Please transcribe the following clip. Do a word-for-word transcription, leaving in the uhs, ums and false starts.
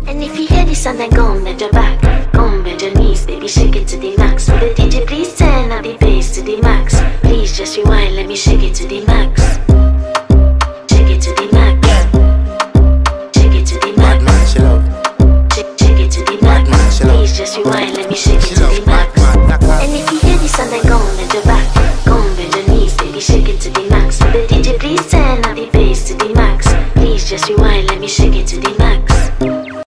And if you hear this sound, then go and bend your back. Go and bend your knees, baby, shake it to the max. Will the D J please turn up the bass to the max? Please just rewind, let me shake it to the max.